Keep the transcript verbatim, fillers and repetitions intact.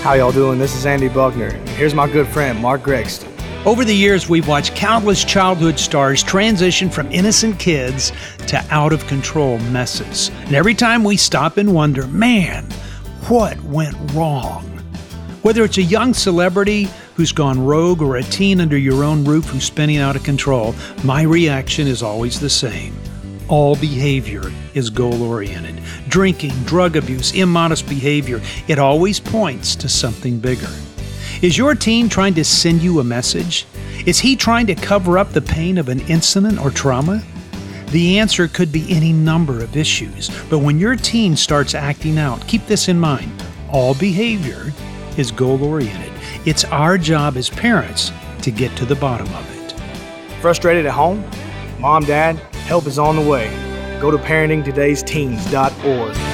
How y'all doing? This is Andy Buckner. Here's my good friend, Mark Gregston. Over the years, we've watched countless childhood stars transition from innocent kids to out-of-control messes. And every time we stop and wonder, man, what went wrong? Whether it's a young celebrity who's gone rogue or a teen under your own roof who's spinning out of control, my reaction is always the same. All behavior is goal-oriented. Drinking, drug abuse, immodest behavior, it always points to something bigger. Is your teen trying to send you a message? Is he trying to cover up the pain of an incident or trauma? The answer could be any number of issues, but when your teen starts acting out, keep this in mind. All behavior is goal-oriented. It's our job as parents to get to the bottom of it. Frustrated at home? Mom, Dad, help is on the way. Go to parenting todays teens dot org.